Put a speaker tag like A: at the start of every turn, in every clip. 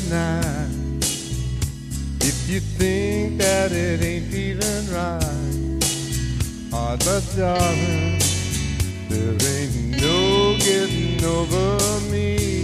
A: tonight. If you think that it ain't even right, oh, but darling, there ain't no getting over me.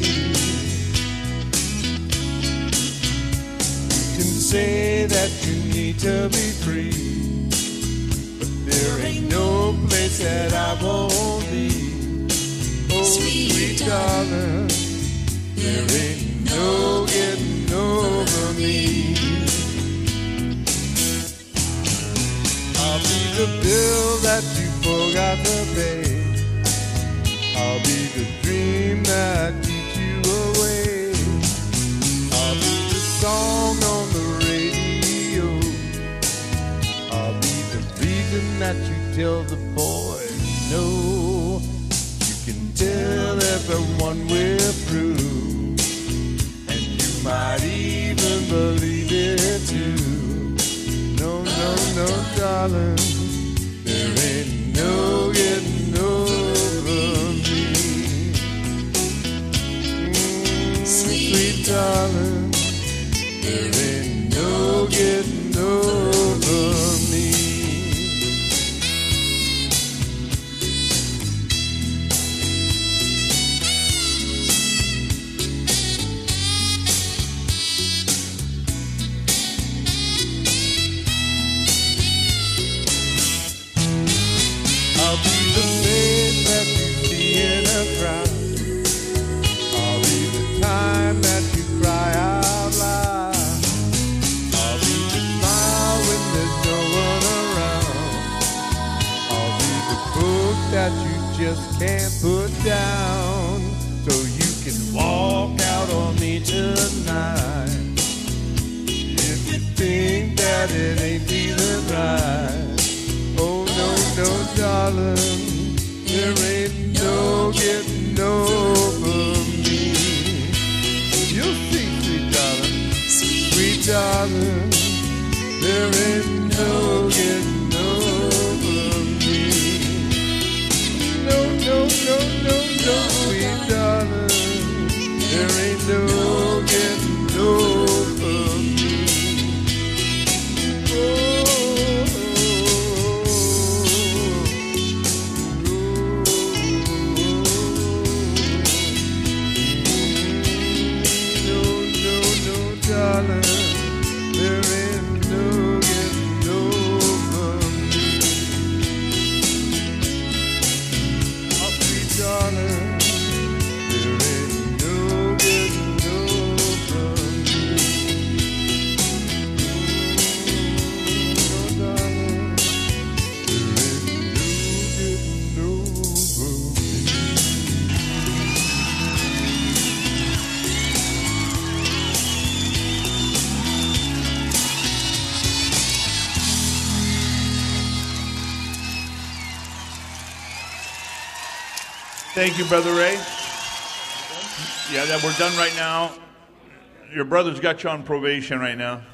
A: You can say that you need to be free, but there ain't no place that I won't be. Oh, sweet darling, there ain't no getting over me. I'll be the bill that you forgot to pay. I'll be the dream that keeps you away. I'll be the song on the radio. I'll be the reason that you tell the boys no. You can tell everyone we're through, and you might even believe it too. No, no, no, darling, there ain't no getting over me. Sweet darling, there ain't no getting over me. I'll be the face that you see in a crowd. I'll be the time that you cry out loud. I'll be the smile when there's no one around. I'll be the book that you just can't put down, so you can walk out on me tonight. If you think that it ain't even right, oh no, no, darling, there ain't no getting over me. You'll see, sweet darling, sweet darling, there ain't no getting over me. No, no, no, no, no, sweet darling, there ain't no getting over me. Oh. Darling, there ain't no getting over me. Oh, sweet darling, there ain't no getting over me. Oh, darling, there ain't no getting over me.
B: Thank you, Brother Ray. Yeah, that we're done right now. Your brother's got you on probation right now.